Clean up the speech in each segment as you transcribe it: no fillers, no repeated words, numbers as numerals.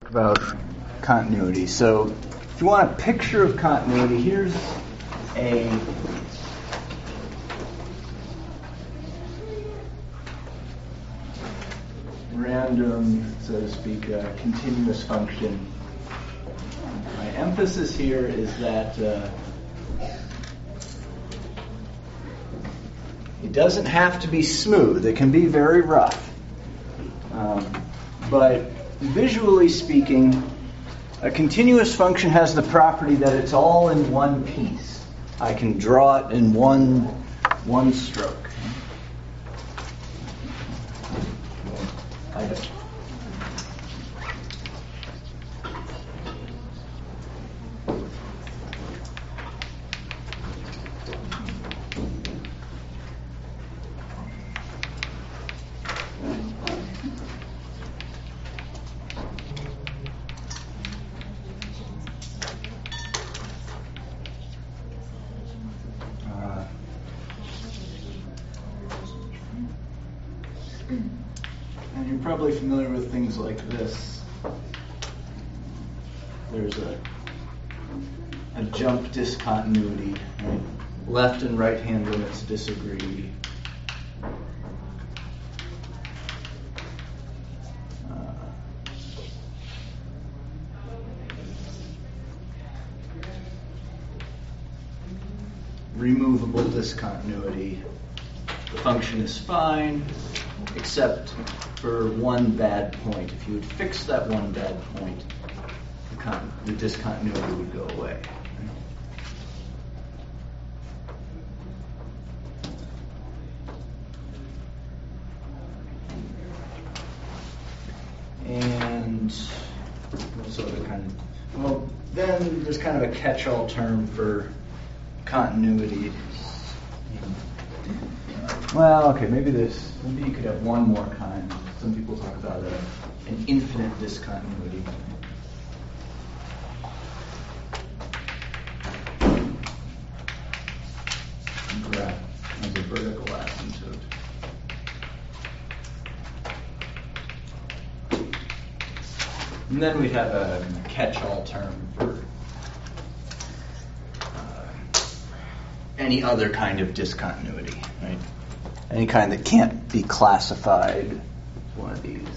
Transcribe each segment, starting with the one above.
about continuity. So if you want a picture of continuity, here's a random, so to speak, continuous function. My emphasis here is that it doesn't have to be smooth. It can be very rough. But visually speaking, a continuous function has the property that it's all in one piece. I can draw it in one stroke. And you're probably familiar with things like this. There's a jump discontinuity, right? Left and right hand limits disagree. Removable discontinuity. The function is fine, except for one bad point. If you would fix that one bad point, the discontinuity would go away. And what's other kind of? Well, then there's kind of a catch-all term for continuity. Well, okay, maybe you could have one more kind. Some people talk about an infinite discontinuity. Graph as a vertical asymptote. And then we'd have a catch-all term for any other kind of discontinuity, right? Any kind that can't be classified as one of these.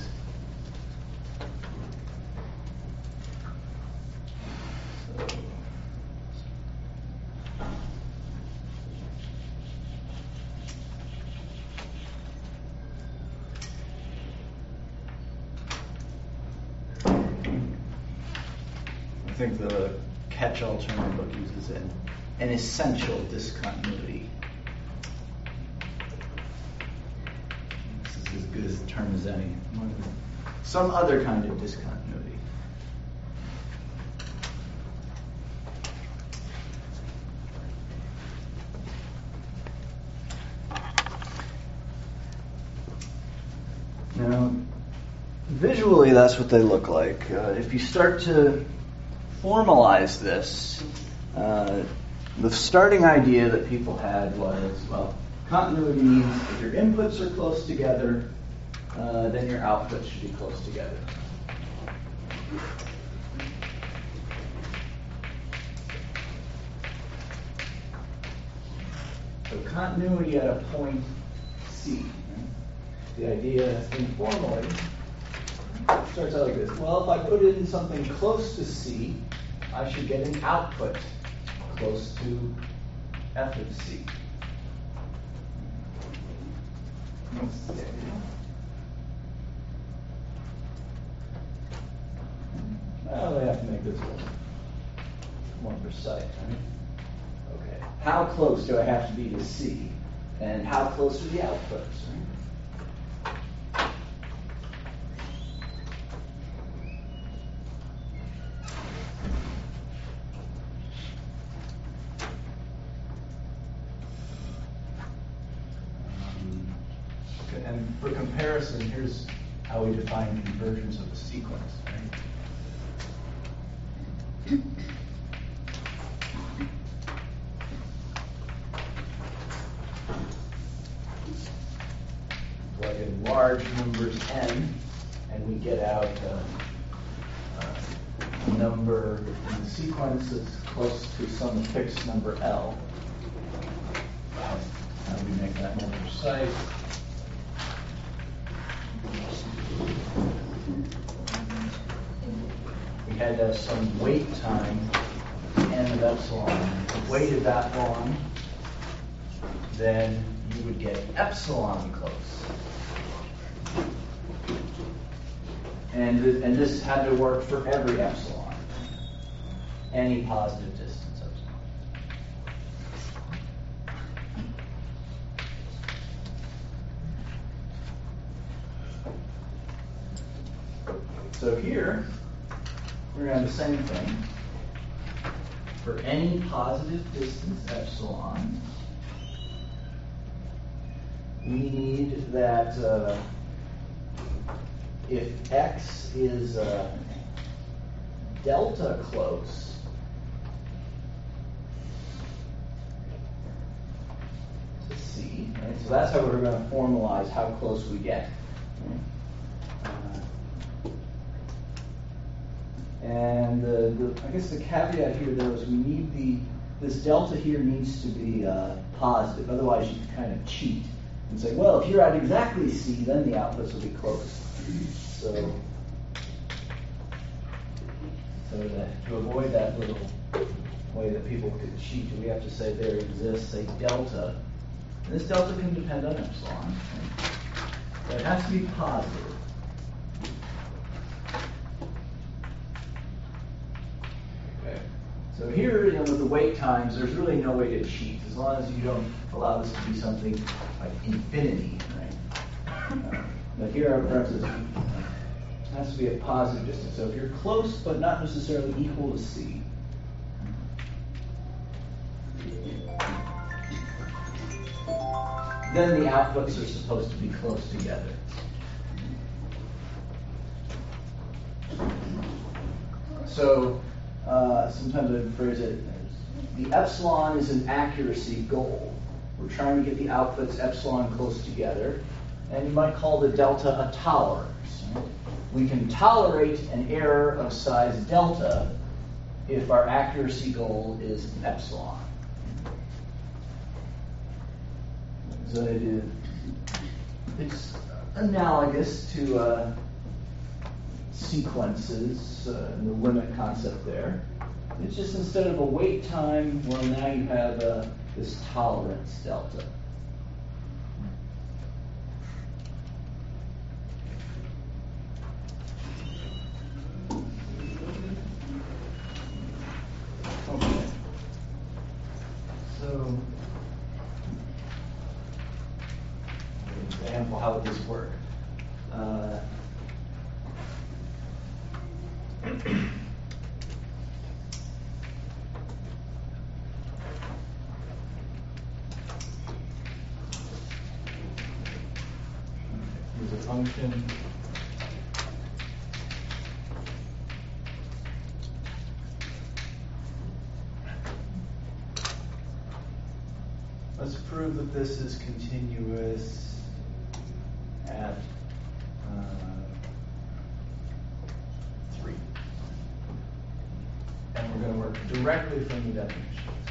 I think the catch-all term the book uses an essential discontinuity. This is as good as a term as any. Some other kind of discontinuity. Now, visually, that's what they look like. If you start to formalize this, the starting idea that people had was, well, continuity means if your inputs are close together, then your outputs should be close together. So continuity at a point C. Right? The idea informally starts out like this. Well, if I put in something close to C, I should get an output close to f of C. Well, we have to make this more precise, right? Okay. How close do I have to be to C? And how close are the outputs, right? And for comparison, here's how we define convergence of a sequence. Right? Plug in large numbers n, and we get out number in the sequence that's close to some fixed number L. How do we make that more precise? We had some wait time, n of epsilon. If you waited that long, then you would get epsilon close. And this had to work for every epsilon, any positive distance epsilon. So here, we're going to have the same thing. For any positive distance epsilon, we need that if x is delta close, to C, right? So that's how we're going to formalize how close we get. And I guess the caveat here, though, is we need this delta here needs to be positive. Otherwise, you can kind of cheat and say, well, if you're at exactly C, then the outputs will be close. So to avoid that little way that people could cheat, we have to say there exists a delta. And this delta can depend on epsilon. Right? But it has to be positive. Okay. So here, with the wait times, there's really no way to cheat as long as you don't allow this to be something like infinity, right? But here our preference has to be a positive distance. So if you're close but not necessarily equal to C, then the outputs are supposed to be close together. So sometimes I phrase it as the epsilon is an accuracy goal. We're trying to get the outputs epsilon close together. And you might call the delta a tolerance. Right? We can tolerate an error of size delta if our accuracy goal is epsilon. So it's analogous to sequences and the limit concept there. It's just instead of a wait time, well, now you have this tolerance delta. Okay. So, an example, how would this work? Here's a function. Let's prove that this is continuous at 3. And we're going to work directly from the definition.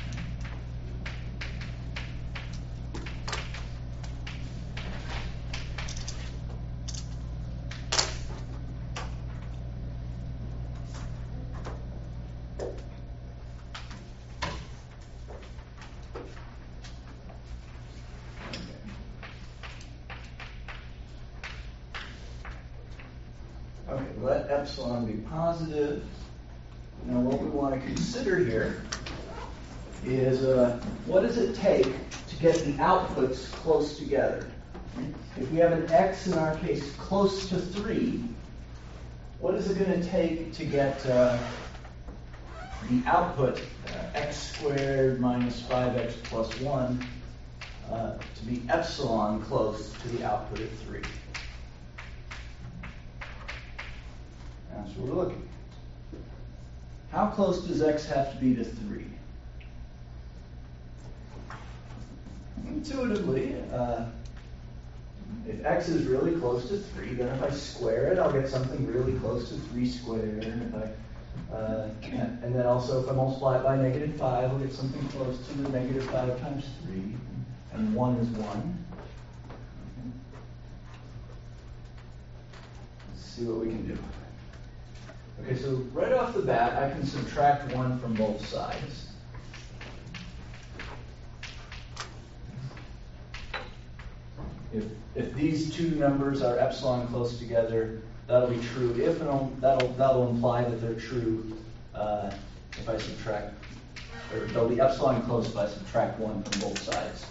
Okay, let epsilon be positive. Now what we want to consider here is what does it take to get the outputs close together? If we have an x, in our case, close to 3, what is it going to take to get the output, x squared minus 5x plus 1, to be epsilon close to the output at 3? That's what we're looking at. How close does x have to be to 3? Intuitively, if x is really close to 3, then if I square it, I'll get something really close to 3 squared. And if I And then also if I multiply it by negative 5, we'll get something close to the negative 5 times 3. And 1 is 1. Let's see what we can do. Okay, so right off the bat, I can subtract 1 from both sides. If these two numbers are epsilon close together, that'll be true. If that'll imply that they're true if I subtract, or they'll be epsilon close if I subtract 1 from both sides.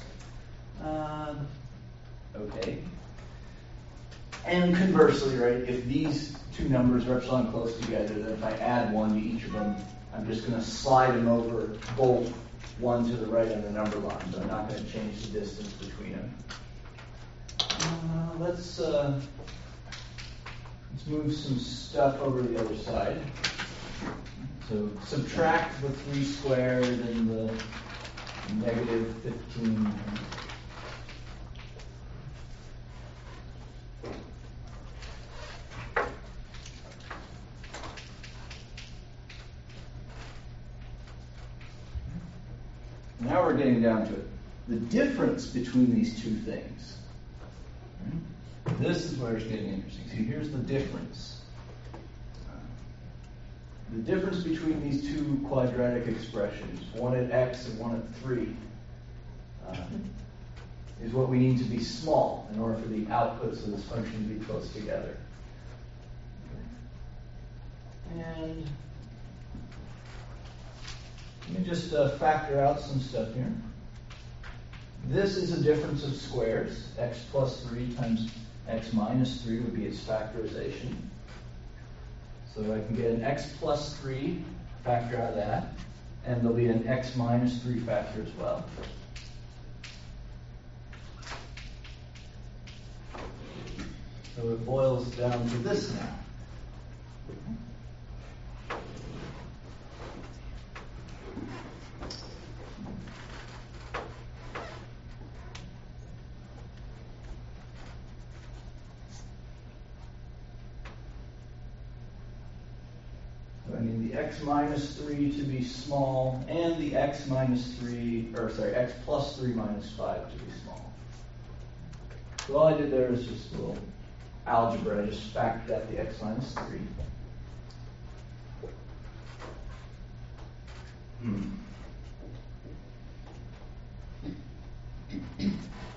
Okay. And conversely, right, if these two numbers are epsilon close together, then if I add 1 to each of them, I'm just going to slide them over both 1 to the right on the number line, so I'm not going to change the distance between them. Let's move some stuff over to the other side. So subtract the 3 squared and the negative 15. Now we're getting down to it. The difference between these two things. This is where it's getting interesting. See, here's the difference. The difference between these two quadratic expressions, one at x and one at 3, is what we need to be small in order for the outputs of this function to be close together. And let me just factor out some stuff here. This is a difference of squares. X plus 3 times x minus 3 would be its factorization. So I can get an x plus 3 factor out of that, and there'll be an x minus 3 factor as well. So it boils down to this now. X minus 3 to be small, and the x minus 3, or sorry, x plus 3 minus 5 to be small. So all I did there is just a little algebra. I just factored out the x minus 3.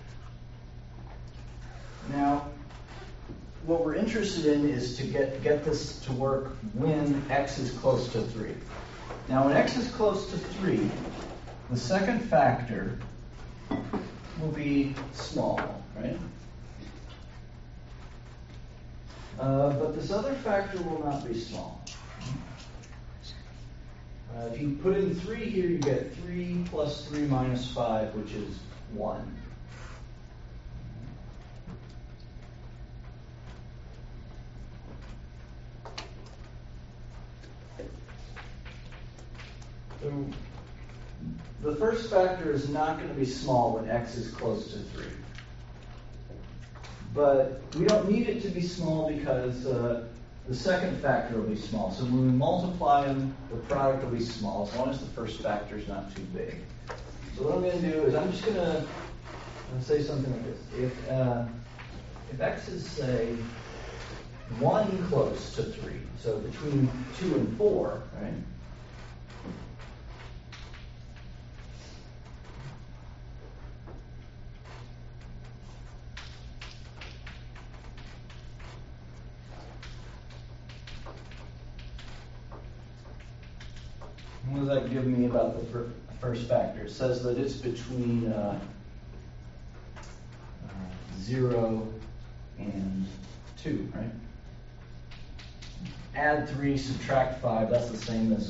Now, what we're interested in is to get this to work when x is close to 3. Now, when x is close to 3, the second factor will be small, right? But this other factor will not be small. If you put in 3 here, you get 3 plus 3 minus 5, which is 1. So the first factor is not going to be small when x is close to 3. But we don't need it to be small because the second factor will be small. So when we multiply them, the product will be small as long as the first factor is not too big. So what I'm going to do is I'm just going to say something like this. If x is, say, 1 close to 3, so between 2 and 4, right? What does that give me about the first factor? It says that it's between 0 and 2, right? Add 3, subtract 5, that's the same as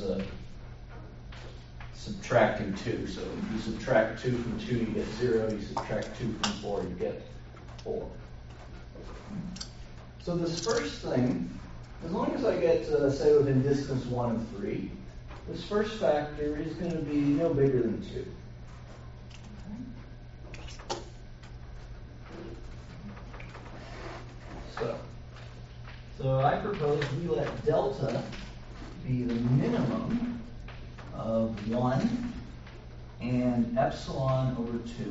subtracting 2. So if you subtract 2 from 2, you get 0. You subtract 2 from 4, you get 4. So this first thing, as long as I get, say, within distance 1 of 3, this first factor is going to be no bigger than 2. So I propose we let delta be the minimum epsilon over 2.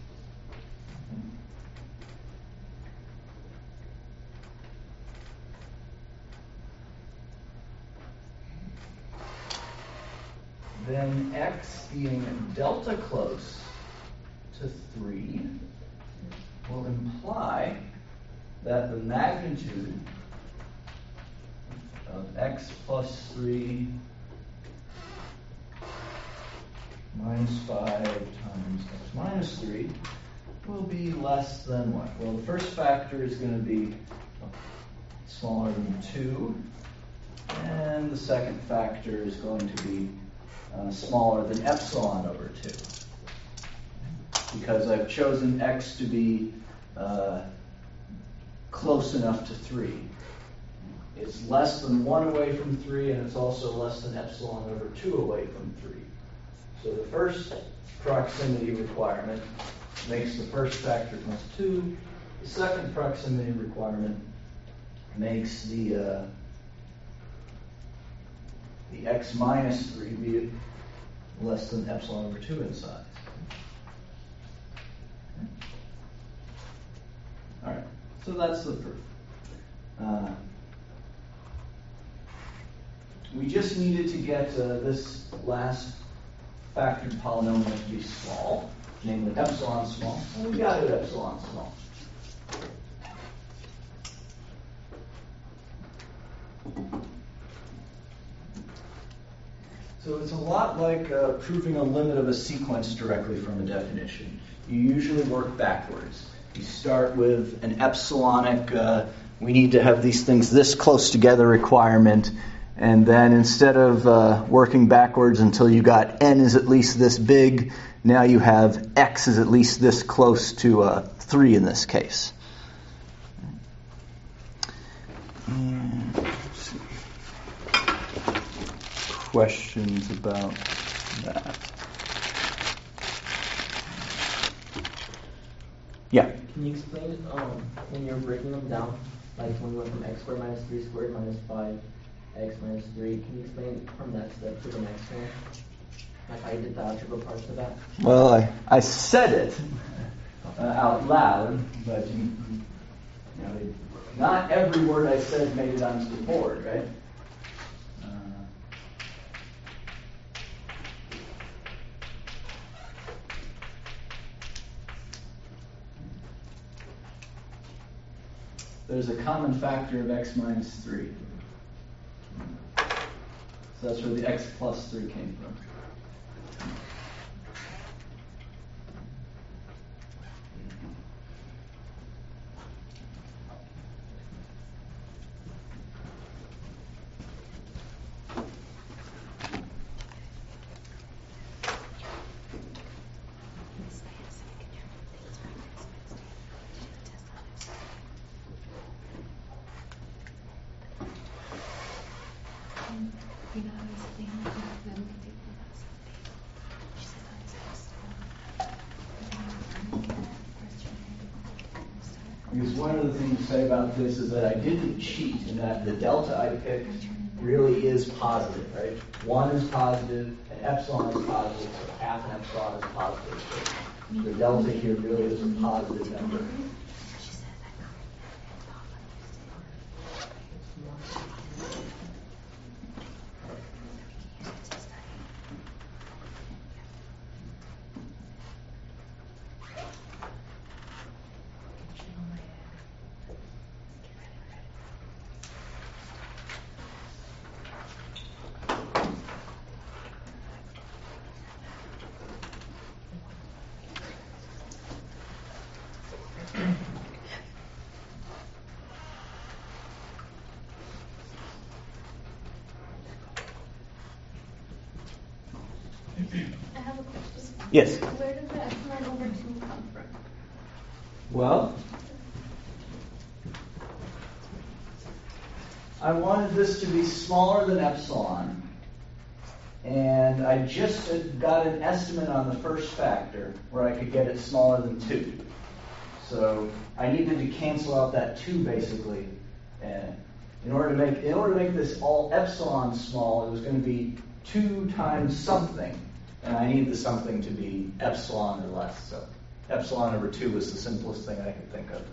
Then x being delta close to 3 will imply that the magnitude of x plus 3 minus 5 times x minus 3 will be less than what? Well, the first factor is going to be smaller than 2, and the second factor is going to be smaller than epsilon over 2. Because I've chosen x to be close enough to 3. It's less than 1 away from 3, and it's also less than epsilon over 2 away from 3. So the first proximity requirement makes the first factor plus 2. The second proximity requirement makes the x minus 3 be less than epsilon over 2 in size. All right, so that's the proof. We just needed to get this last factored polynomial to be small, namely epsilon small, and we got it at epsilon small. So it's a lot like proving a limit of a sequence directly from a definition. You usually work backwards. You start with an epsilonic, we need to have these things this close together requirement, and then instead of working backwards until you got n is at least this big, now you have x is at least this close to 3 in this case. And let's see. Questions about that? Yeah. Can you explain when you're breaking them down, like when we went from x squared minus 3 squared minus 5x minus 3, can you explain from that step to the next one? Like how you did the algebra parts of that? Well, I said it out loud, but not every word I said made it onto the board, right? There's a common factor of x minus 3. So that's where the x plus 3 came from. Because one of the things to say about this is that I didn't cheat in that the delta I picked really is positive, right? 1 is positive and epsilon is positive, so half an epsilon is positive. So the delta here really is a positive number. I have a question. Yes? Where does the epsilon over 2 come from? Well, I wanted this to be smaller than epsilon, and I just got an estimate on the first factor where I could get it smaller than 2. So I needed to cancel out that 2 basically. And in order to make this all epsilon small, it was going to be 2 times something. and I need the something to be epsilon or less. So epsilon over 2 was the simplest thing I could think of.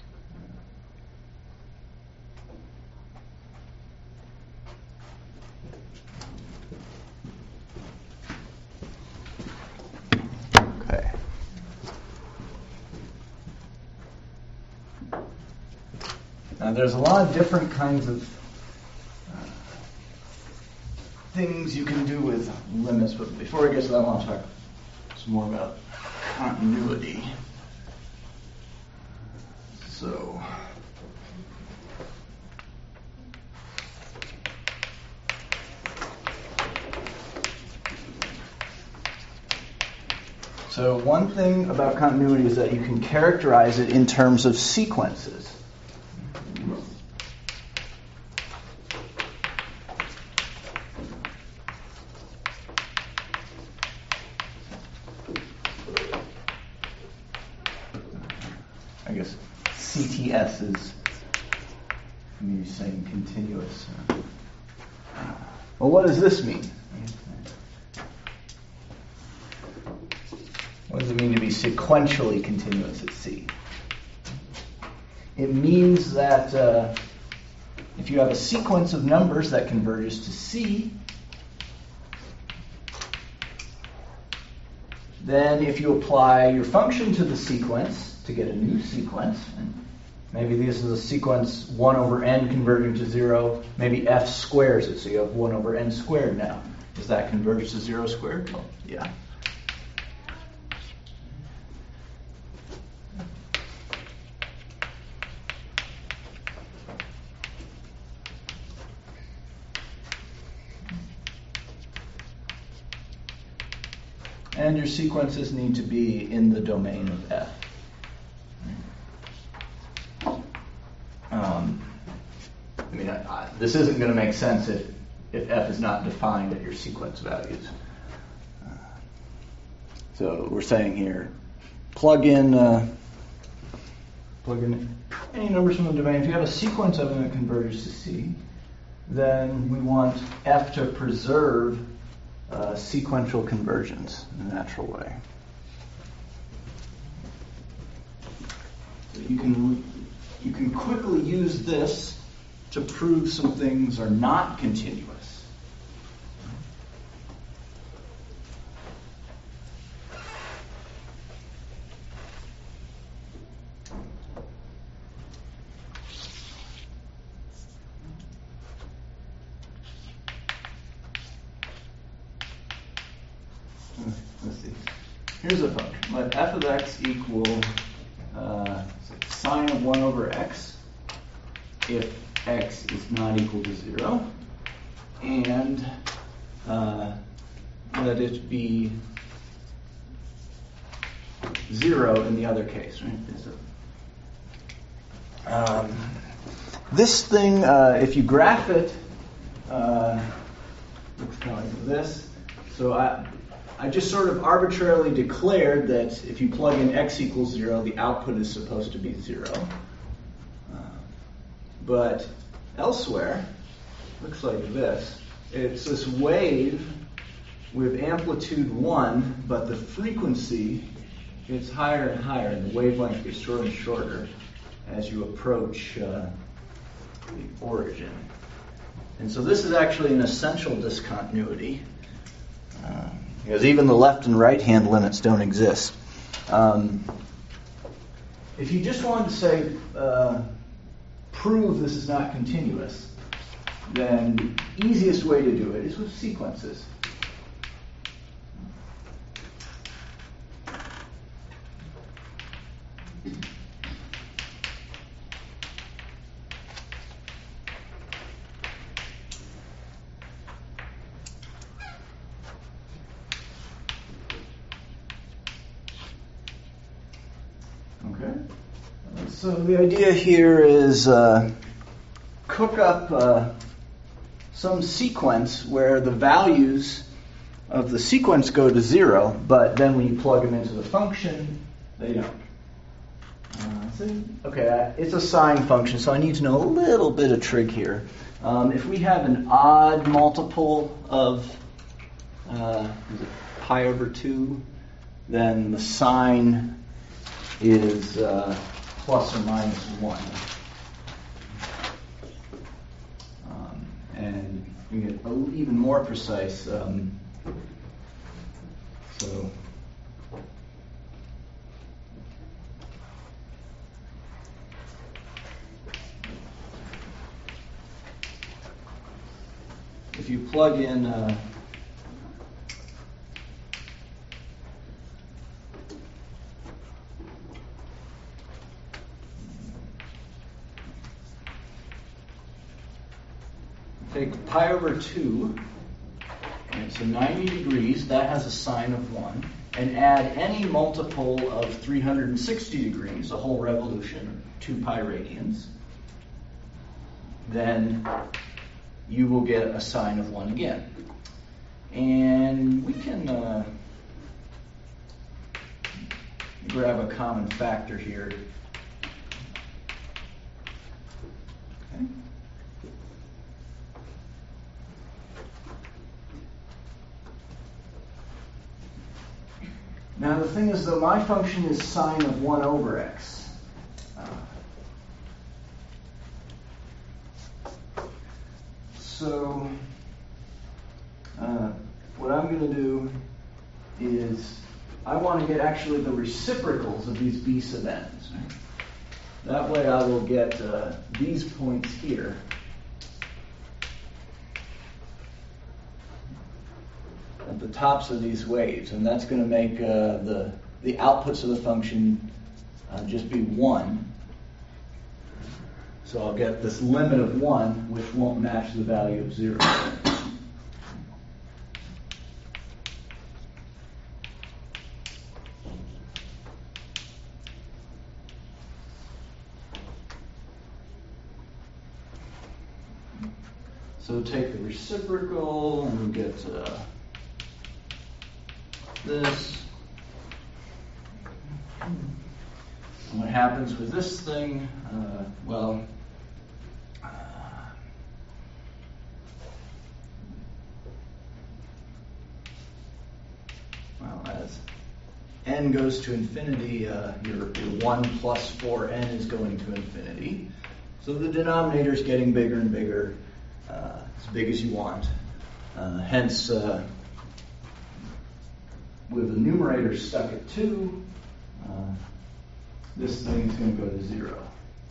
Okay. Now there's a lot of different kinds of things you can do with limits, but before I get to that, I want to talk some more about continuity. So one thing about continuity is that you can characterize it in terms of sequences. I guess CTS is maybe saying continuous. Well, what does this mean? What does it mean to be sequentially continuous at C? It means that if you have a sequence of numbers that converges to C, then if you apply your function to the sequence to get a new sequence, and maybe this is a sequence 1 over n converging to 0, maybe f squares it, so you have 1 over n squared now. Does that converge to 0 squared? Well, yeah. And your sequences need to be in the domain of f. This isn't going to make sense if f is not defined at your sequence values. So we're saying here, plug in any numbers from the domain. If you have a sequence of them that converges to C, then we want f to preserve sequential convergence in a natural way. So you can quickly use this to prove some things are not continuous. Let's see. Here's a function. Let f of x equal sine of 1 over x if x is not equal to 0, and let it be 0 in the other case, right? So, this thing, if you graph it, looks kind of like this. So I just sort of arbitrarily declared that if you plug in x equals 0, the output is supposed to be 0. But elsewhere, looks like this. It's this wave with amplitude 1, but the frequency gets higher and higher, and the wavelength gets shorter and shorter as you approach the origin. And so this is actually an essential discontinuity, because even the left and right hand limits don't exist. If you just wanted to say, prove this is not continuous, then the easiest way to do it is with sequences. So the idea here is cook up some sequence where the values of the sequence go to 0, but then when you plug them into the function, they don't. It's a sine function, so I need to know a little bit of trig here. If we have an odd multiple of is it pi over 2, then the sign is plus or minus 1. And you get even more precise. So if you plug in take pi over 2, and so 90 degrees, that has a sine of 1, and add any multiple of 360 degrees, a whole revolution, 2 pi radians, then you will get a sine of 1 again. And we can grab a common factor here. Okay. Now the thing is, though, my function is sine of 1 over x. So what I'm going to do is I want to get actually the reciprocals of these b sub n's. That way I will get these points here. At the tops of these waves, and that's going to make the outputs of the function just be 1. So I'll get this limit of 1, which won't match the value of 0. So take the reciprocal, and we get this. And what happens with this thing? Well, as n goes to infinity, your 1 plus 4n is going to infinity. So the denominator is getting bigger and bigger, as big as you want. Hence, with the numerator stuck at 2, this thing is going to go to 0.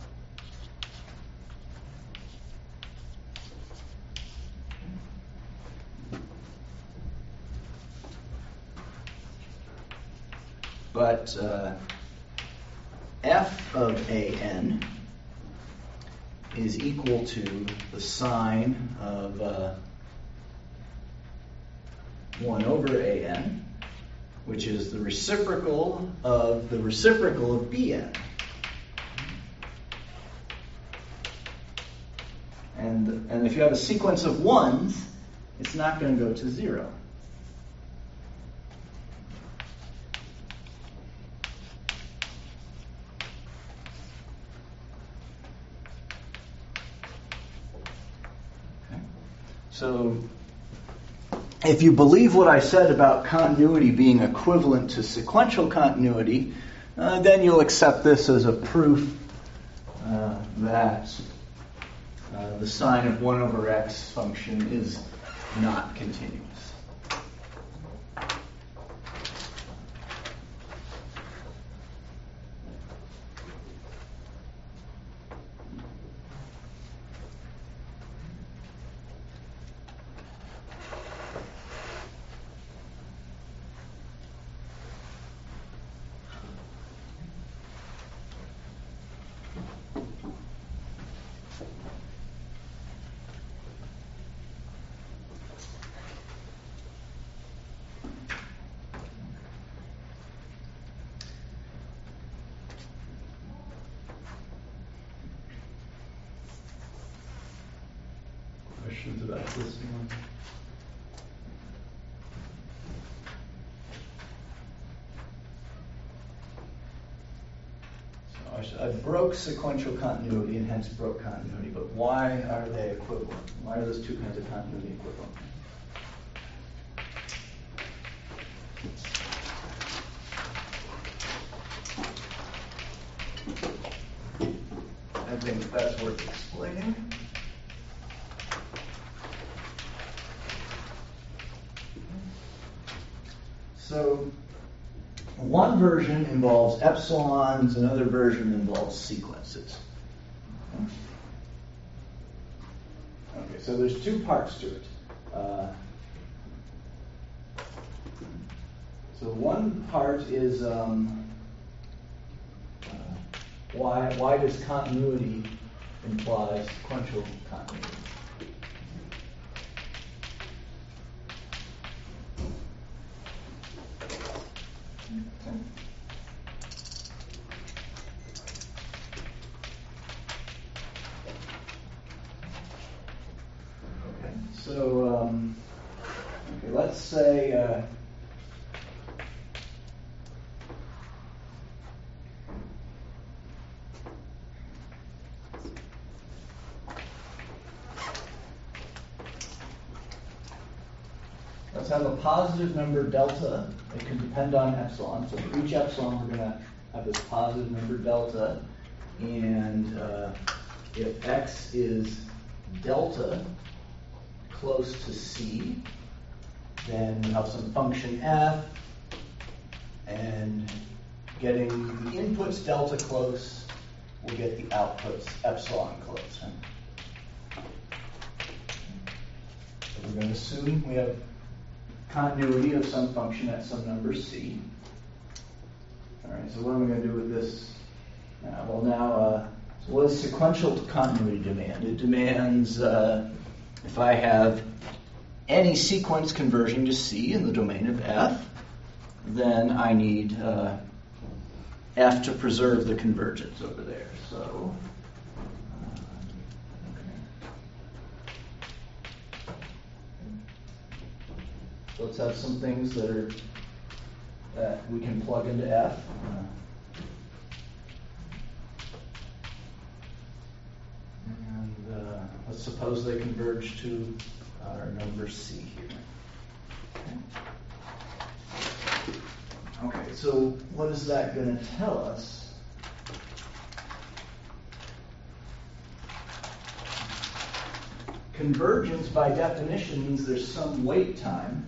But f of an is equal to the sine of 1 over an, which is the reciprocal of bn. And if you have a sequence of 1s, it's not going to go to 0. Okay. So if you believe what I said about continuity being equivalent to sequential continuity, then you'll accept this as a proof that the sine of 1 over x function is not continuous. Questions about this one? So I broke sequential continuity and hence broke continuity, but why are they equivalent? Why are those two kinds of continuity equivalent? I think that's worth explaining. So one version involves epsilons, another version involves sequences. Okay, so there's two parts to it. So one part is why does continuity imply sequential continuity? Okay, so let's say let's have a positive number delta. It can depend on epsilon. So for each epsilon, we're going to have this positive number delta. And if x is delta close to c, then we have some function f. And getting the inputs delta close, we'll get the outputs epsilon close. So we're going to assume we have continuity of some function at some number c. All right, so what am I going to do with this now? Well, now, so what does sequential continuity demand? It demands if I have any sequence converging to c in the domain of f, then I need f to preserve the convergence over there. So, so let's have some things that we can plug into f. And let's suppose they converge to our number c here. Okay, so what is that going to tell us? Convergence, by definition, means there's some wait time.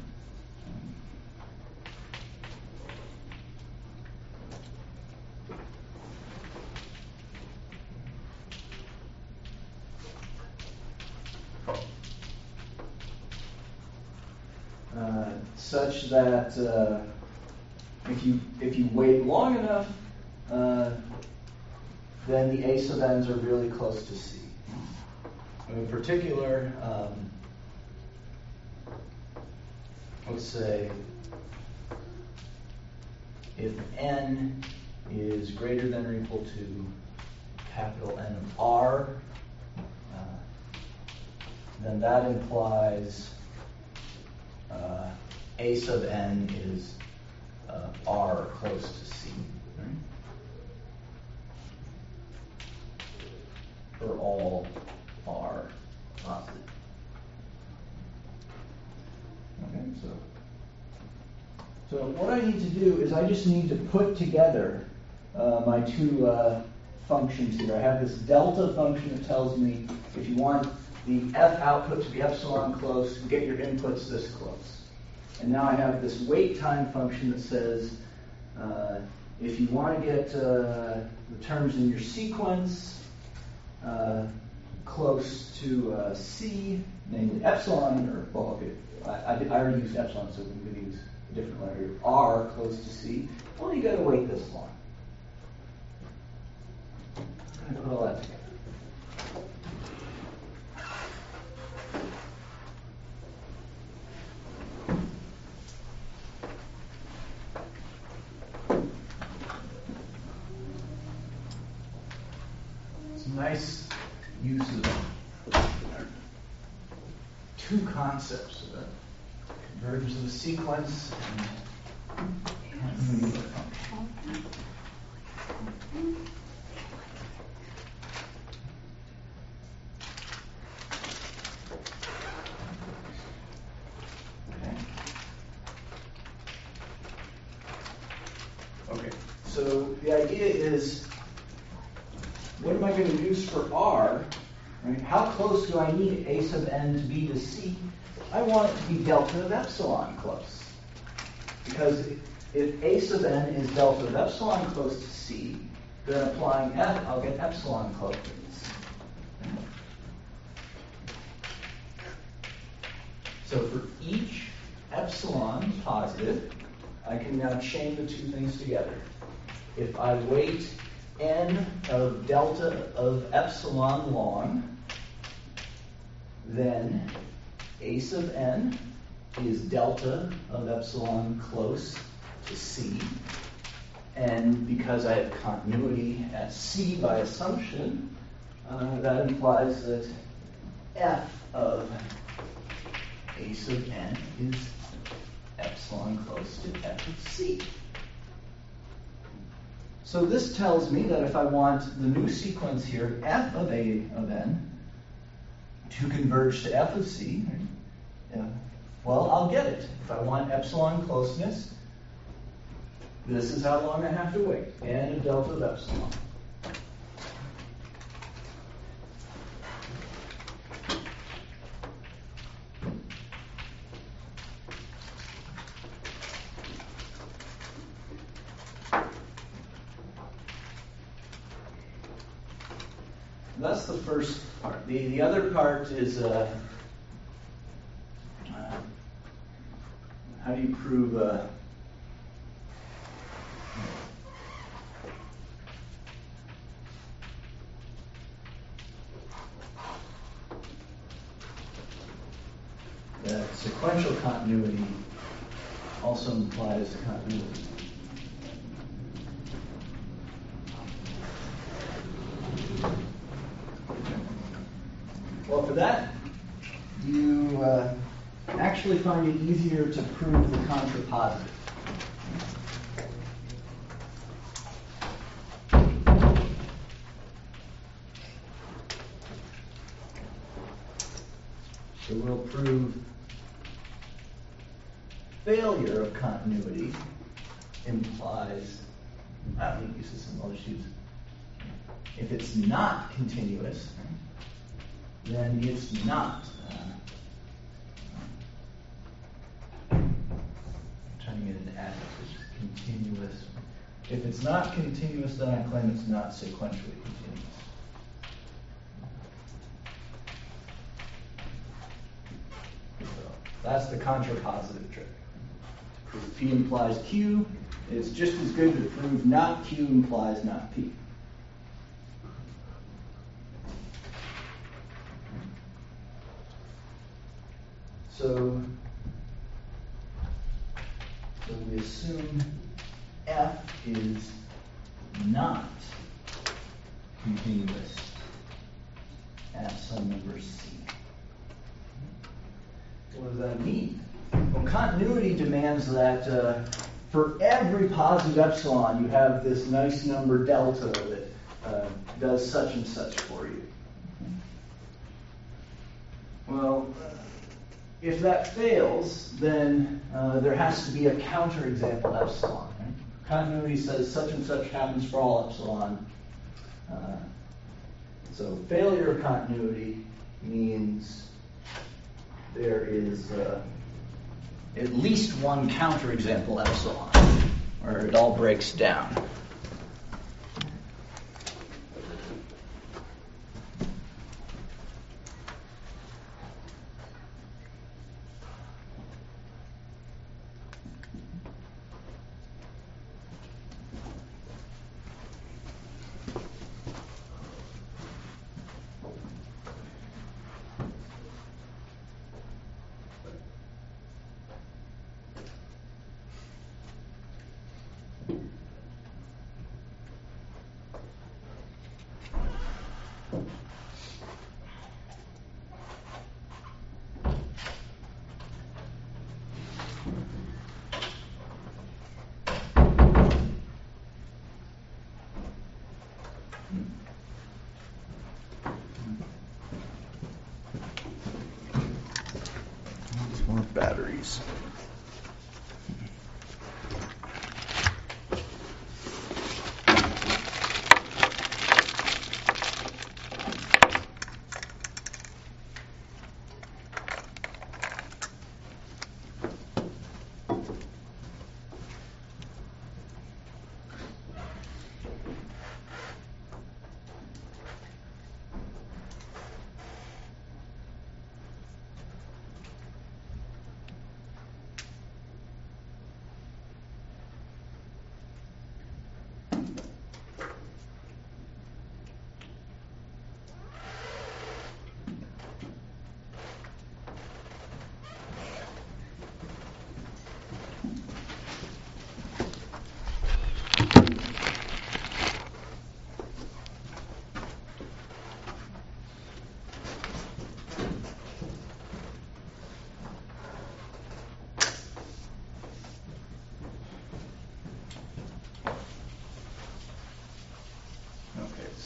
Such that if you wait long enough, then the A sub n's are really close to C. In particular, let's say if n is greater than or equal to capital N of R, then that implies A sub n is R close to C. Right? For all R positive. Okay, so what I need to do is I just need to put together my two functions here. I have this delta function that tells me if you want the F output to be epsilon close, get your inputs this close. And now I have this wait time function that says if you want to get the terms in your sequence close to C, namely epsilon, or well, okay, I already used epsilon, so we're going to use a different letter here, R close to C. Well, you got to wait this long. I'm going to put all that together. Nice use of two concepts of the convergence of the sequence and continuity of the function. Okay, so the idea is what am I going to use for R? Right? How close do I need A sub n to be to C? I want it to be delta of epsilon close. Because if A sub n is delta of epsilon close to C, then applying F, I'll get epsilon close to C. So for each epsilon positive, I can now chain the two things together. If I weight n of delta of epsilon long, then A sub n is delta of epsilon close to C. And because I have continuity at C by assumption, that implies that F of A sub n is epsilon close to F of C. So this tells me that if I want the new sequence here, F of A of n, to converge to F of C, well, I'll get it. If I want epsilon closeness, this is how long I have to wait. N of delta of epsilon. That's the first part. The other part is how do you prove that sequential continuity also implies continuity. Well, for that, you actually find it easier to prove the contrapositive. So we'll prove failure of continuity implies, I don't use this in most use. If it's not continuous, then it's not. I'm trying to get an adjective, which is continuous. If it's not continuous, then I claim it's not sequentially continuous. So that's the contrapositive trick. To prove P implies Q, it's just as good to prove not Q implies not P. So we assume F is not continuous at some number C. What does that mean? Well, continuity demands that for every positive epsilon, you have this nice number delta that does such and such for you. Well, if that fails, then there has to be a counterexample epsilon. Right? Continuity says such and such happens for all epsilon. So failure of continuity means there is at least one counterexample epsilon, where it all breaks down. More batteries.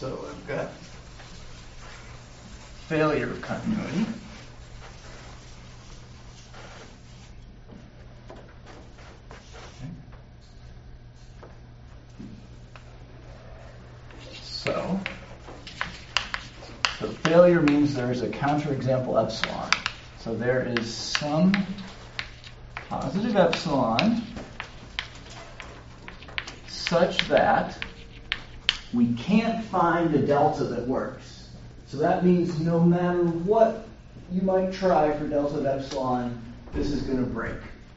So I've got failure of continuity. So failure means there is a counterexample epsilon. So there is some positive epsilon such that we can't find a delta that works. So that means no matter what you might try for delta of epsilon, this is going to break.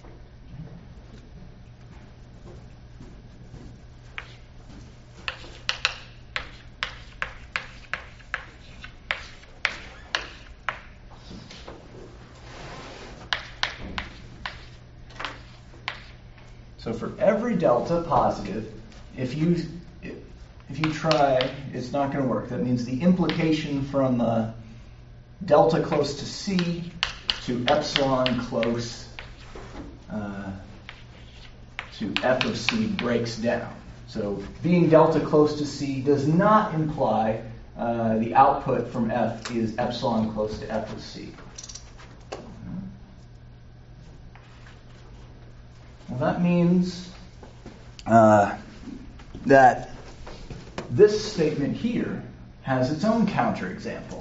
So for every delta positive, if you try, it's not going to work. That means the implication from delta close to C to epsilon close to f of C breaks down. So being delta close to C does not imply the output from F is epsilon close to f of C. Well, that means that this statement here has its own counterexample.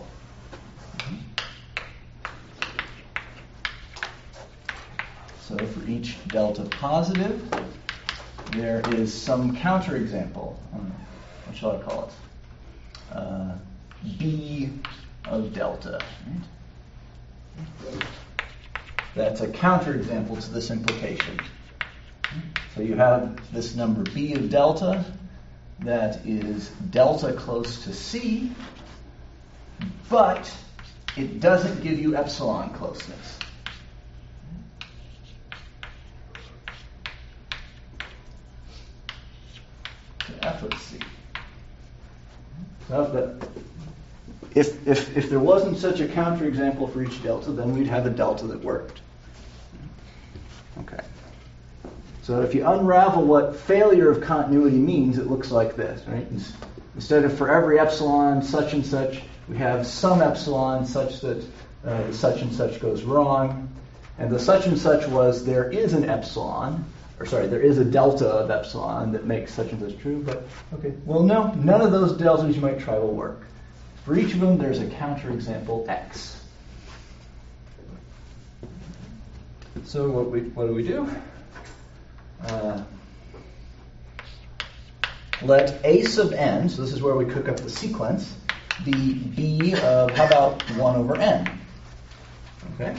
So for each delta positive, there is some counterexample. What shall I call it? B of delta. Right? That's a counterexample to this implication. So you have this number B of delta that is delta close to C, but it doesn't give you epsilon closeness. To f of C. So if there wasn't such a counterexample for each delta, then we'd have a delta that worked. Okay. So if you unravel what failure of continuity means, it looks like this, right? Instead of for every epsilon such and such, we have some epsilon such that such and such goes wrong. And the such and such was there is an epsilon, there is a delta of epsilon that makes such and such true, but okay. Well, no, none of those deltas you might try will work. For each of them, there's a counterexample X. So what do we do? Let A sub n, so this is where we cook up the sequence, be B of, how about 1 over n? Okay?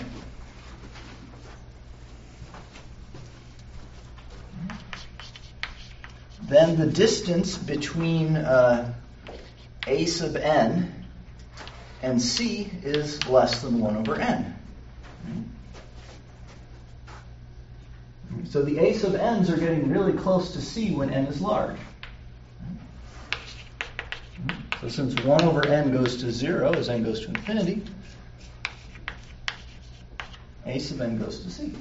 Then the distance between A sub n and C is less than 1 over n. So the A sub n's are getting really close to C when n is large. So since 1 over n goes to 0 as n goes to infinity, A sub n goes to C.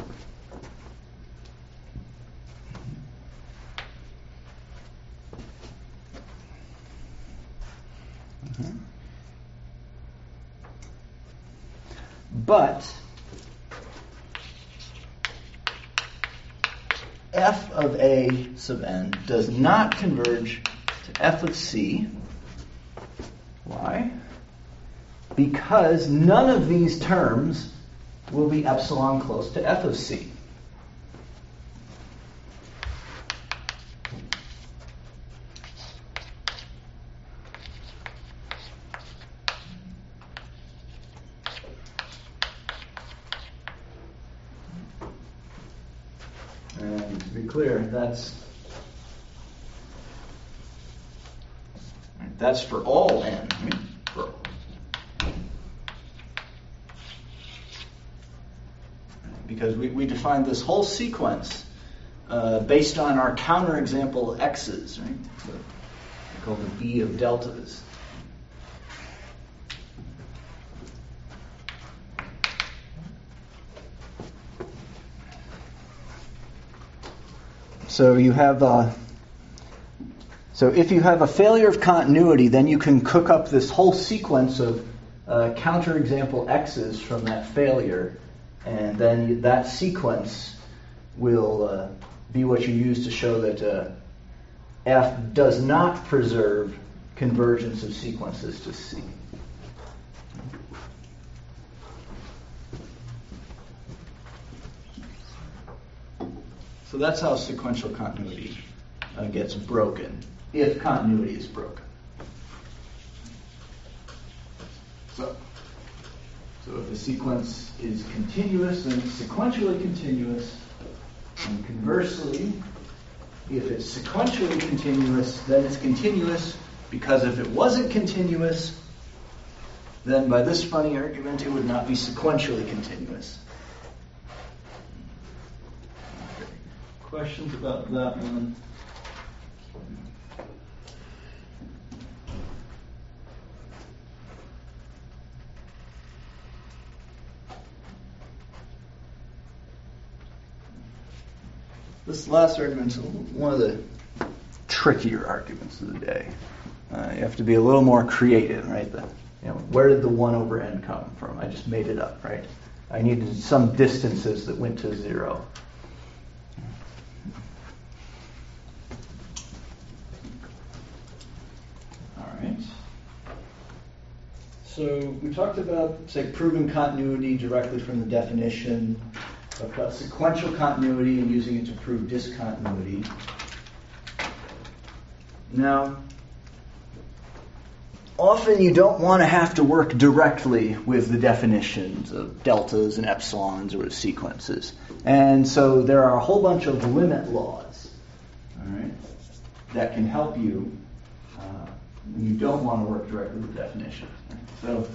But f of A sub n does not converge to f of C. Why? Because none of these terms will be epsilon close to f of C. And to be clear, that's for all n. Because we defined this whole sequence based on our counterexample x's, right? So we call the B of deltas. So you have So if you have a failure of continuity, then you can cook up this whole sequence of counterexample x's from that failure, and then that sequence will be what you use to show that F does not preserve convergence of sequences to C. So that's how sequential continuity gets broken, if continuity is broken. So if the sequence is continuous, then it's sequentially continuous. And conversely, if it's sequentially continuous, then it's continuous, because if it wasn't continuous, then by this funny argument, it would not be sequentially continuous. Okay. Questions about that one? This last argument is one of the trickier arguments of the day. You have to be a little more creative, right? Where did the 1 over n come from? I just made it up, right? I needed some distances that went to 0. All right. So we talked about, say, proving continuity directly from the definition. About sequential continuity and using it to prove discontinuity. Now, often you don't want to have to work directly with the definitions of deltas and epsilons or sequences. And so there are a whole bunch of limit laws, all right, that can help you when you don't want to work directly with definitions. So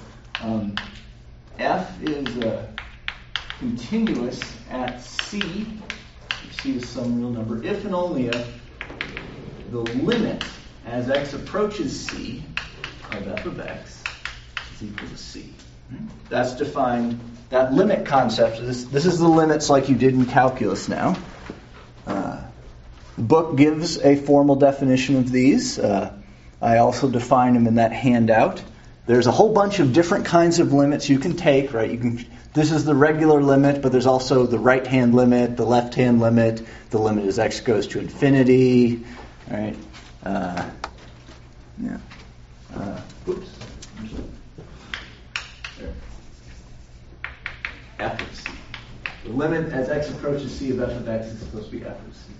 F is continuous at C is some real number, if and only if the limit as x approaches C of f of x is equal to C. That's defined, that limit concept, this is the limits like you did in calculus now. The book gives a formal definition of these. I also define them in that handout. There's a whole bunch of different kinds of limits you can take, right? This is the regular limit, but there's also the right-hand limit, the left-hand limit. The limit as x goes to infinity, right? Oops. There. F of C. The limit as x approaches C of f of x is supposed to be f of C.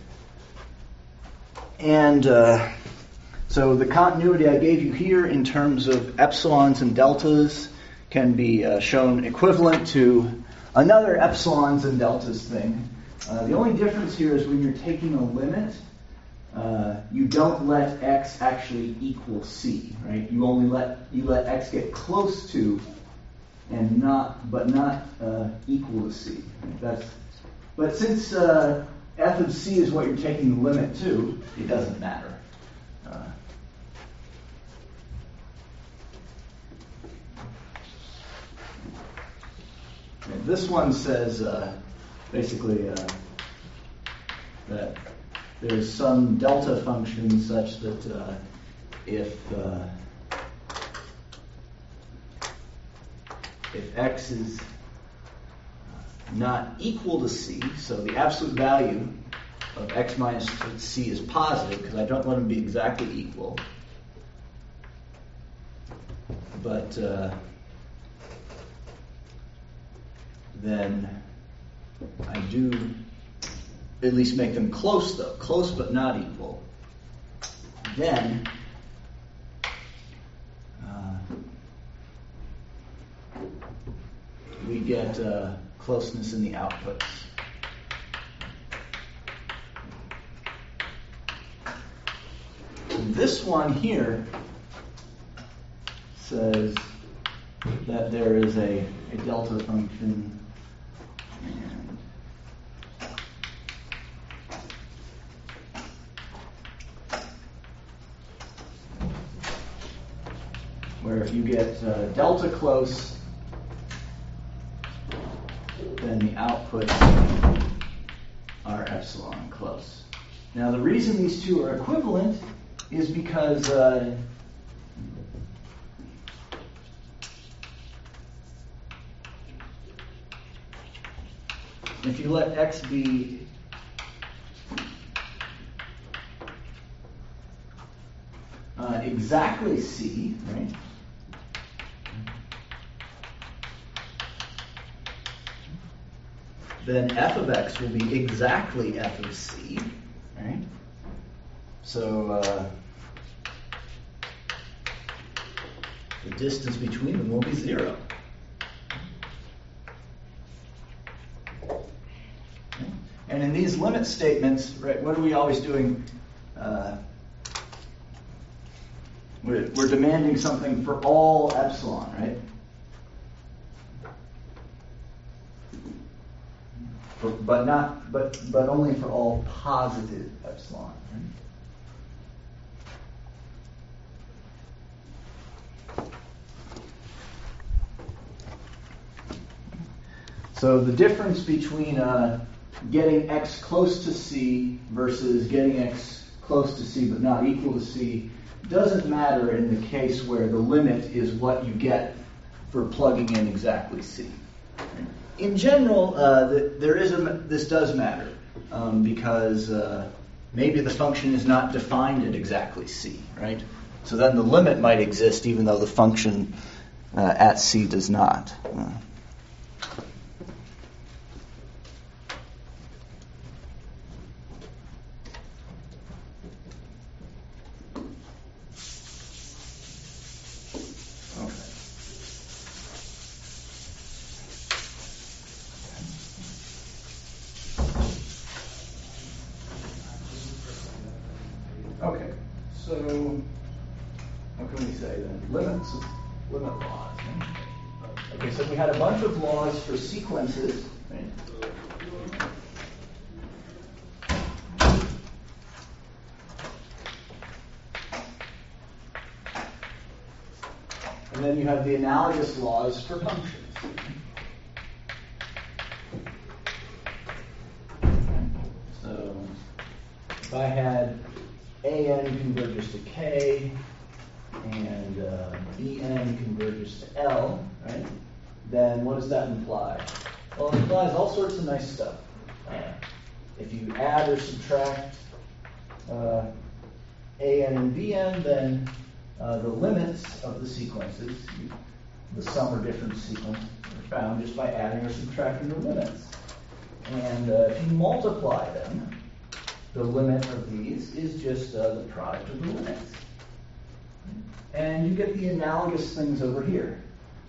And so the continuity I gave you here in terms of epsilons and deltas can be shown equivalent to another epsilons and deltas thing. The only difference here is when you're taking a limit, you don't let x actually equal C, right? You only let x get close to and not equal to C. Right? But since f of C is what you're taking the limit to, it doesn't matter. This one says basically that there's some delta function such that if x is not equal to C, so the absolute value of x minus C is positive, because I don't want them to be exactly equal, but then I do at least make them close, though. Close but not equal. Then we get closeness in the outputs. And this one here says that there is a delta function, and where if you get delta close, then the outputs are epsilon close. Now the reason these two are equivalent is because if you let x be exactly c, right? Then f of x will be exactly f of c, right? So the distance between them will be 0. And in these limit statements, right, what are we always doing? We're demanding something for all epsilon, right? But only for all positive epsilon. Right? So the difference between getting x close to c versus getting x close to c but not equal to c doesn't matter in the case where the limit is what you get for plugging in exactly c. In general, this does matter because maybe the function is not defined at exactly c, right? So then the limit might exist even though the function at c does not. Okay, so what can we say then? Limit laws. Right? Okay, so we had a bunch of laws for sequences. Right? And then you have the analogous laws for functions. So if I had an converges to k and bn converges to L, right? Then what does that imply? Well, it implies all sorts of nice stuff. If you add or subtract an and bn, then the limits of the sequences, the sum or difference sequence, are found just by adding or subtracting the limits. And if you multiply them, the limit of these is just the product of the limits. And you get the analogous things over here.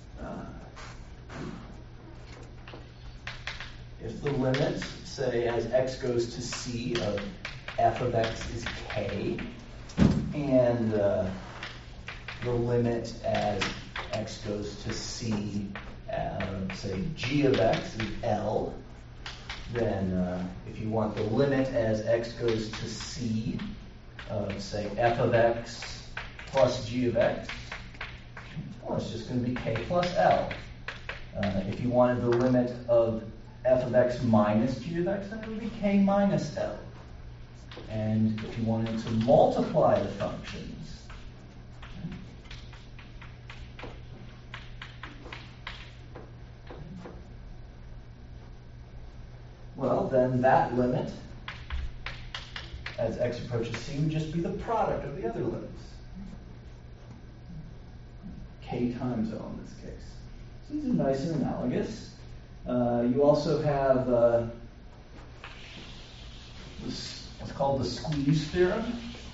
If the limit, say, as x goes to c of f of x is k, and the limit as x goes to c, say, g of x is L, then if you want the limit as x goes to c of, say, f of x plus g of x, well, it's just going to be k plus L. If you wanted the limit of f of x minus g of x, then it would be k minus L. And if you wanted to multiply the functions, well, then that limit as x approaches c would just be the product of the other limits. K times L in this case. So these are nice and analogous. You also have what's called the squeeze theorem.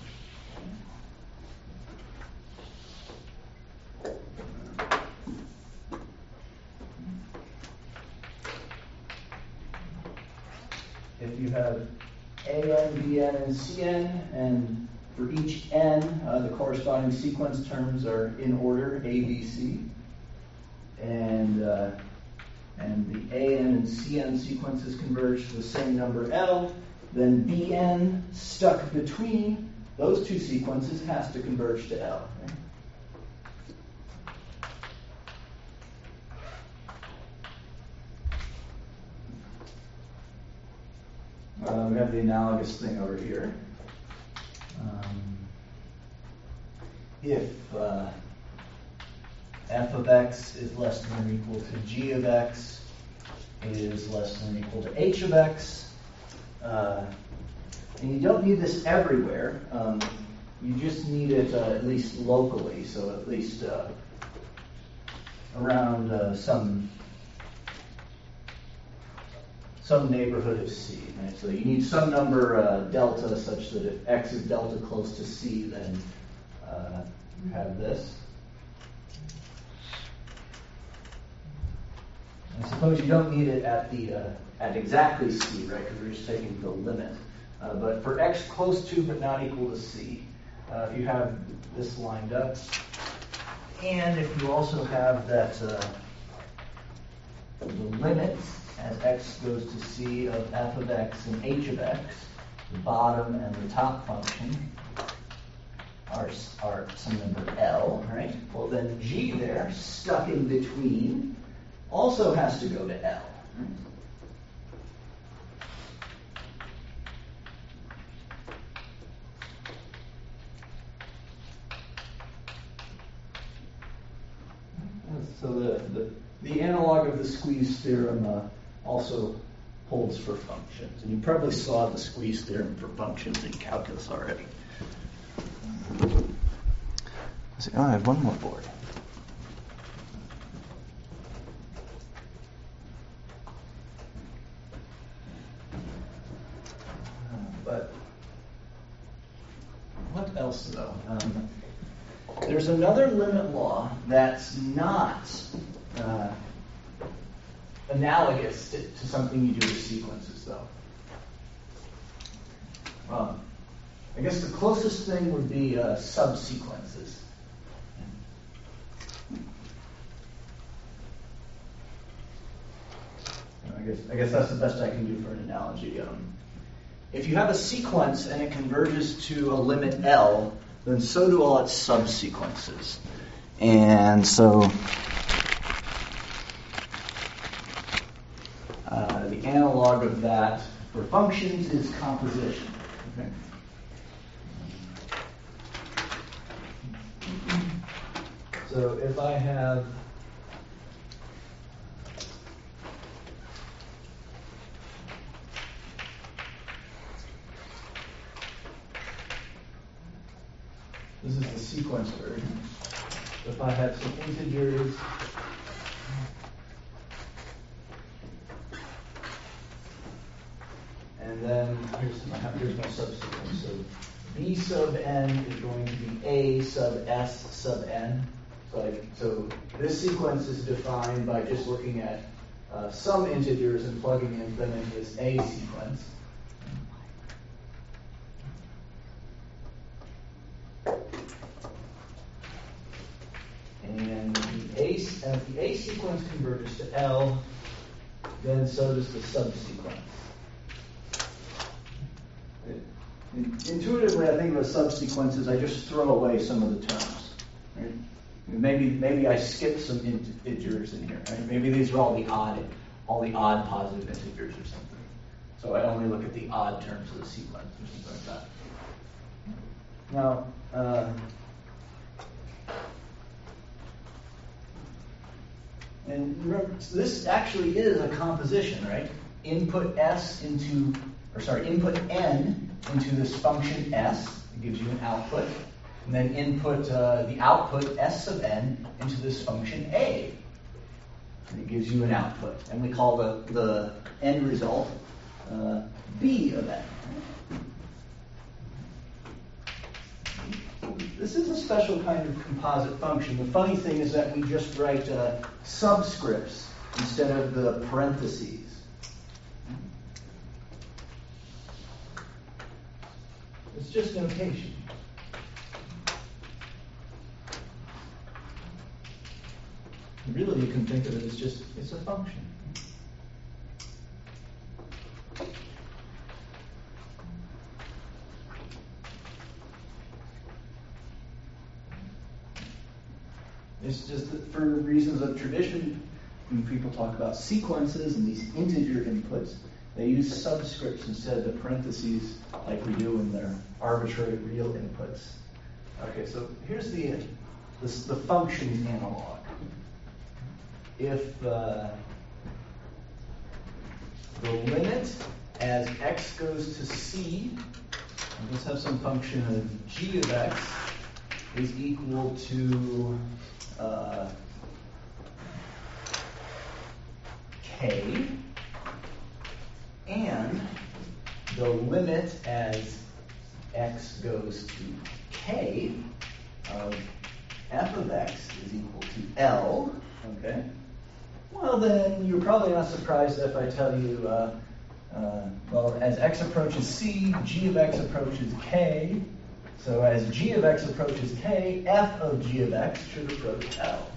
If you have an, bn, and cn, and for each n, the corresponding sequence terms are in order, a, b, c, and the an and cn sequences converge to the same number L, then bn stuck between those two sequences has to converge to L. Right? We have the analogous thing over here. if f of x is less than or equal to g of x is less than or equal to h of x. And you don't need this everywhere. You just need it at least locally, so at least around some neighborhood of C. Right? So you need some number delta such that if x is delta close to C, then you have this. I suppose you don't need it at exactly C, right? Because we're just taking the limit. But for x close to but not equal to C, if you have this lined up, and if you also have that the limit as x goes to C of f of x and h of x, the bottom and the top function are some number L, right? Well, then G there, stuck in between, also has to go to L. Right? So the analog of the squeeze theorem also holds for functions. And you probably saw the squeeze theorem for functions in calculus already. I have one more board. But what else, though? There's another limit law that's not analogous to something you do with sequences, though. I guess the closest thing would be subsequences. I guess that's the best I can do for an analogy. If you have a sequence and it converges to a limit L, then so do all its subsequences. And so the analog of that for functions is composition. Okay? So if I have this is the sequence version. If I have some integers and then here's my subsequence. So B sub n is going to be A sub S sub n. So this sequence is defined by just looking at some integers and plugging them into this A sequence. And if the A sequence converges to L, then so does the subsequence. Intuitively, I think of a subsequence as I just throw away some of the terms. Right? Maybe I skip some integers in here. Right? Maybe these are all the odd positive integers or something. So I only look at the odd terms of the sequence or something like that. Now, and remember, this actually is a composition, right? Input n into this function s, it gives you an output, and then input the output s sub n into this function a, and it gives you an output. And we call the end result b of n. This is a special kind of composite function. The funny thing is that we just write subscripts instead of the parentheses. It's just notation. Really, you can think of it as it's a function. It's just that for reasons of tradition, when people talk about sequences and these integer inputs, they use subscripts instead of the parentheses like we do in their arbitrary real inputs. Okay, so here's the function analog. If the limit as x goes to c, let's have some function of g of x is equal to k, and the limit as x goes to k of f of x is equal to L, okay? Well, then you're probably not surprised if I tell you, well, as x approaches c, g of x approaches k. So as g of x approaches k, f of g of x should approach L.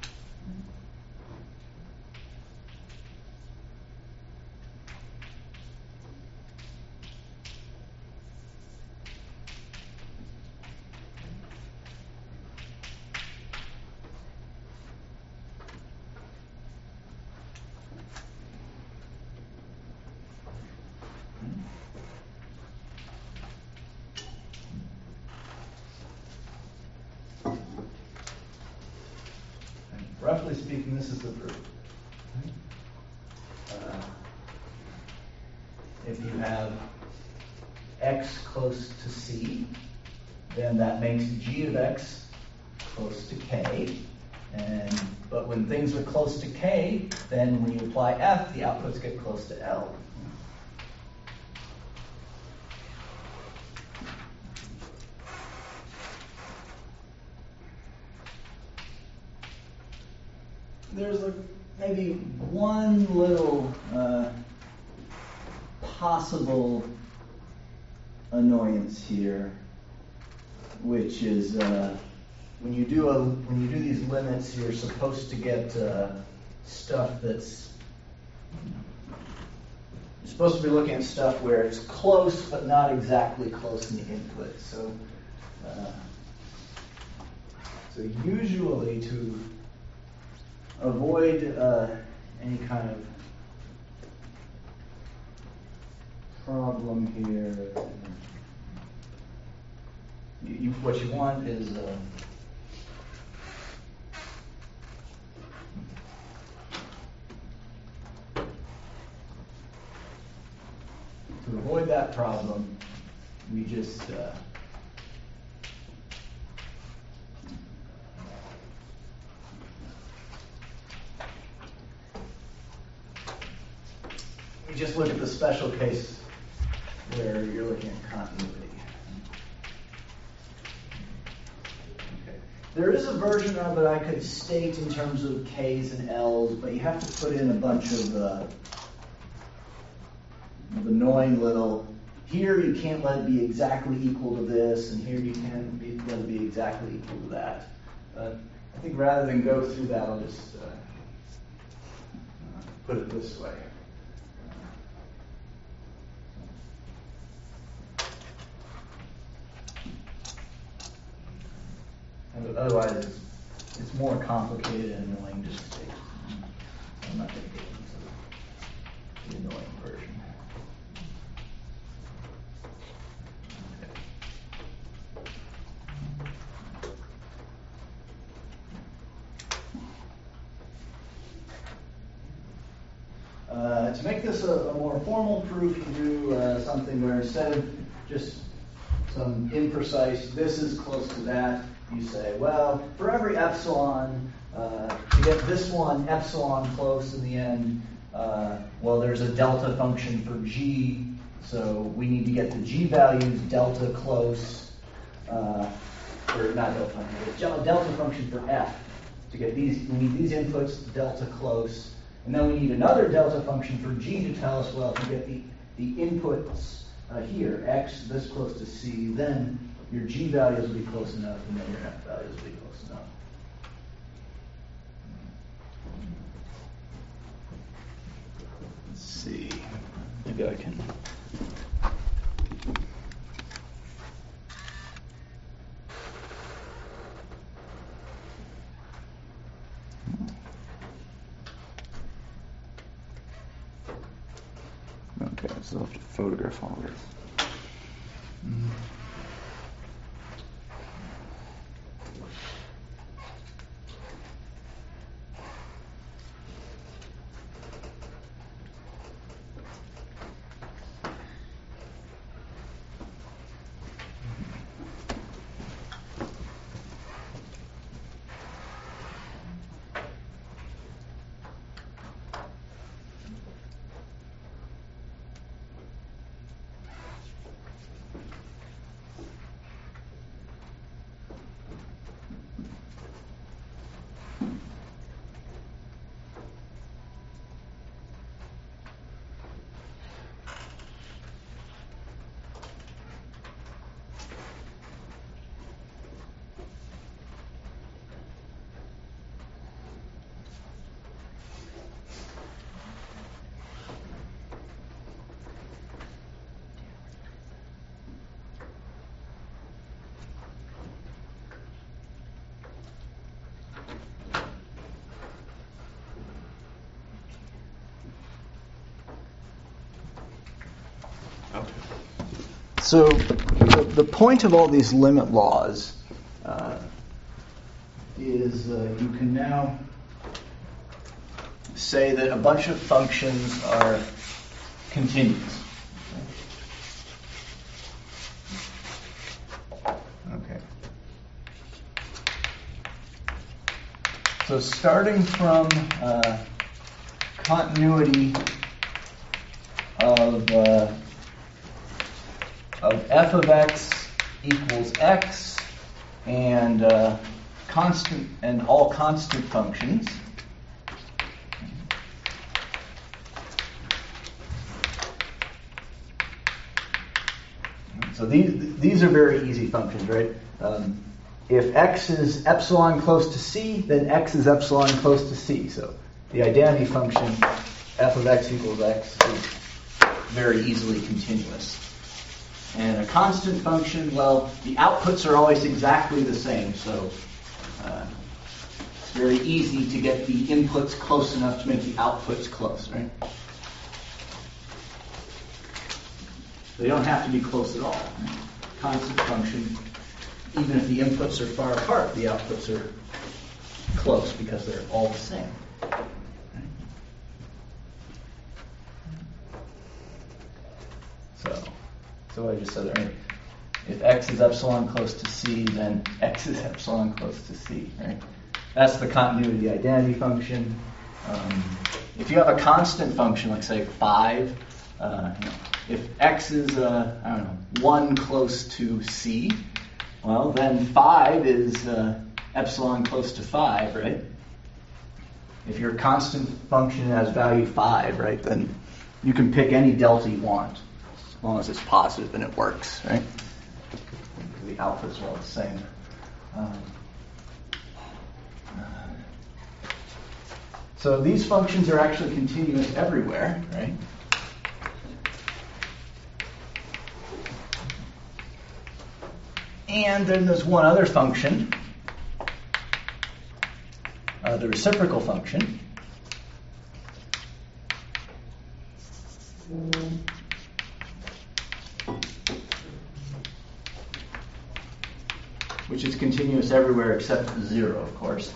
Roughly speaking, this is the proof. If you have x close to c, then that makes g of x close to k. But when things are close to k, then when you apply f, the outputs get close to L. There's maybe one little possible annoyance here, which is when you do these limits, you're supposed to get stuff that's you're supposed to be looking at stuff where it's close but not exactly close in the input. So usually to avoid any kind of problem here, what you want is to avoid that problem, we just look at the special case where you're looking at continuity. Okay. There is a version of it I could state in terms of K's and L's, but you have to put in a bunch of annoying little, here you can't let it be exactly equal to this, and here you can't let it be exactly equal to that. I think rather than go through that, I'll just put it this way. Otherwise, it's more complicated and annoying just to take. I'm not going to get into the annoying version. To make this a more formal proof, you do something where instead of just some imprecise, this is close to that, you say, well, for every epsilon, to get this one epsilon close in the end, well, there's a delta function for g, so we need to get the g values delta close, or not delta function, but delta function for f. To get these, we need these inputs delta close, and then we need another delta function for g to tell us, well, if you get the inputs here, x this close to c, then your g values will be close enough, and then your f values will be close enough. Let's see. Maybe I can. Okay, so I'll have to photograph all this. So the point of all these limit laws is you can now say that a bunch of functions are continuous. Okay. So starting from continuity of f of x equals x and constant and all constant functions. So these are very easy functions, right? If x is epsilon close to c, then x is epsilon close to c. So the identity function f of x equals x is very easily continuous. And a constant function, well, the outputs are always exactly the same, so it's very easy to get the inputs close enough to make the outputs close, right? They don't have to be close at all. Right? Constant function, even if the inputs are far apart, the outputs are close because they're all the same. So I just said, right? If x is epsilon close to c, then x is epsilon close to c, right? That's the continuity identity function. If you have a constant function, like say 5, if x is, 1 close to c, well, then 5 is epsilon close to 5, right? If your constant function has value 5, right, then you can pick any delta you want, as long as it's positive and it works, right? The outputs are all the same. So these functions are actually continuous everywhere, right? And then there's one other function, the reciprocal function. Which is continuous everywhere except 0, of course.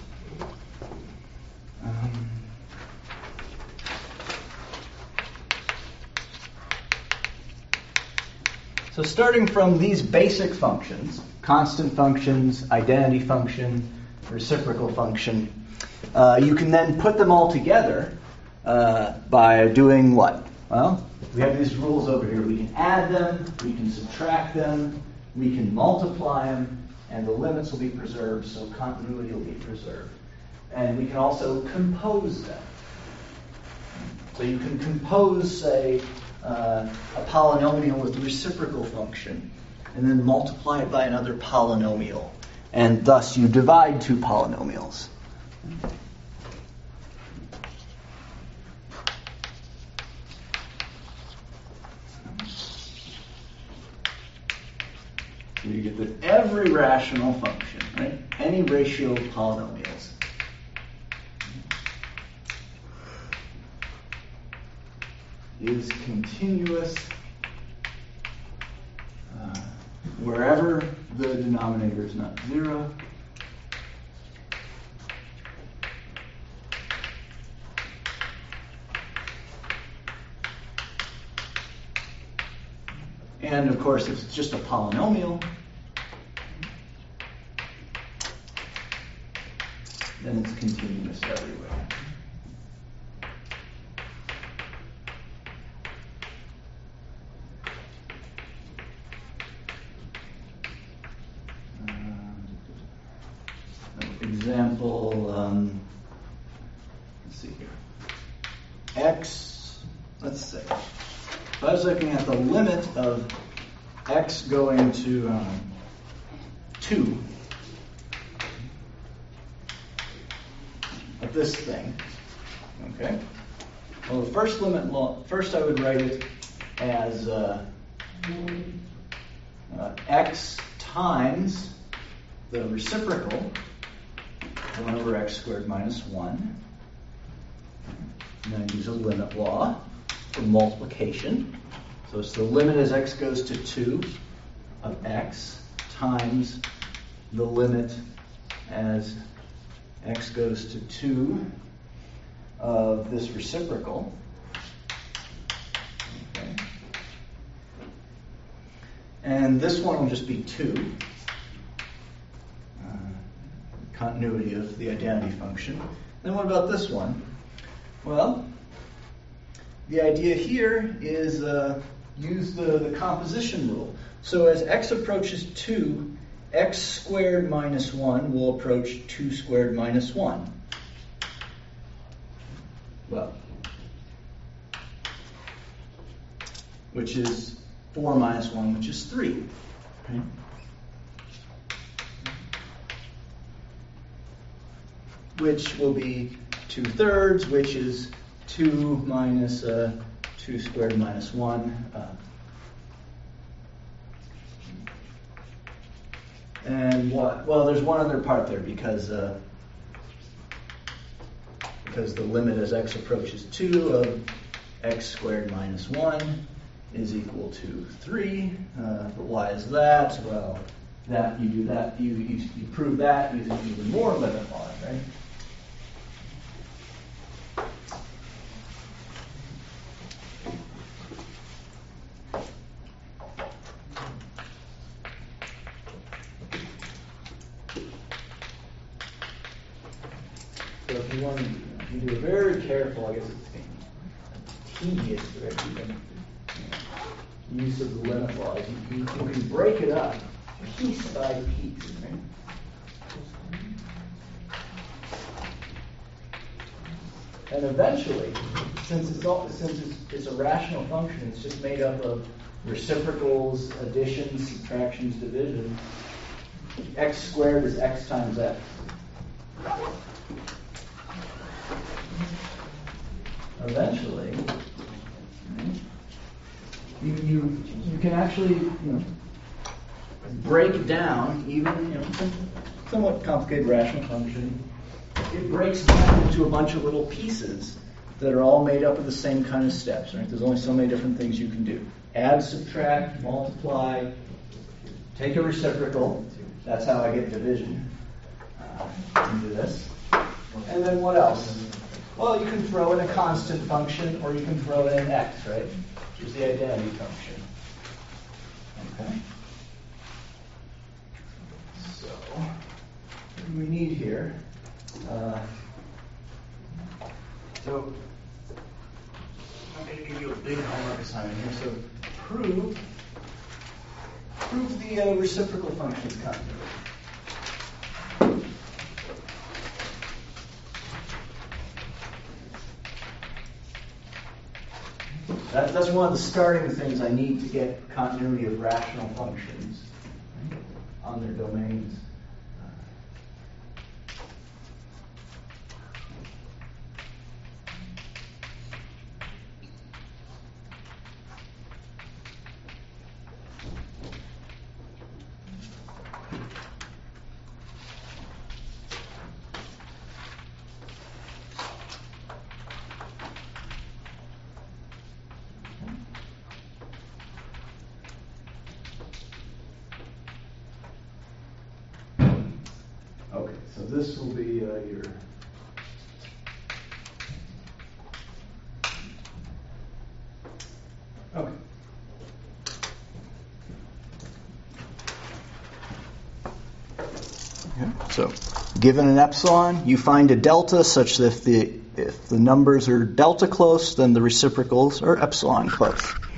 So starting from these basic functions, constant functions, identity function, reciprocal function, you can then put them all together by doing what? Well, we have these rules over here. We can add them, we can subtract them, we can multiply them, and the limits will be preserved, so continuity will be preserved. And we can also compose them. So you can compose, say, a polynomial with the reciprocal function, and then multiply it by another polynomial. And thus you divide two polynomials. So you get that every rational function, right, any ratio of polynomials, is continuous wherever the denominator is not 0. And of course, if it's just a polynomial, then it's continuous everywhere. Example x, let's say, if I was looking at the limit of x going to 2 of this thing, okay? Well, the first limit, first I would write it as x times the reciprocal, 1 over x squared minus 1. And then use a limit law for multiplication. So it's the limit as x goes to 2 of x times the limit as x goes to 2 of this reciprocal. Okay. And this one will just be 2. Continuity of the identity function. Then what about this one? Well, the idea here is use the composition rule. So as x approaches 2, x squared minus 1 will approach 2 squared minus 1. Well, which is 4 minus 1, which is 3. Okay. Which will be 2/3, which is 2 minus 2 squared minus 1. And what? Well, there's one other part there because the limit as x approaches 2 of x squared minus 1 is equal to 3. But why is that? Well, that you do that, you prove that using even more limit laws, right? So if you want to, if you do it very careful, I guess it's tedious, right? Use of the limit laws. You can break it up piece by piece, right? And eventually, since it's a rational function, it's just made up of reciprocals, additions, subtractions, divisions. X squared is x times x. Eventually, you can actually break down even somewhat complicated rational function. It breaks down into a bunch of little pieces that are all made up of the same kind of steps. Right? There's only so many different things you can do: add, subtract, multiply, take a reciprocal. That's how I get division. Do this, and then what else? Well, you can throw in a constant function, or you can throw in an x, right? Which is the identity function. Okay. So, what do we need here? So, I'm going to give you a big homework assignment here. So, prove the reciprocal function is continuity. That's one of the starting things I need to get continuity of rational functions on their domains. Okay, so this will be your... Okay. So, given an epsilon, you find a delta such that if the numbers are delta close, then the reciprocals are epsilon close.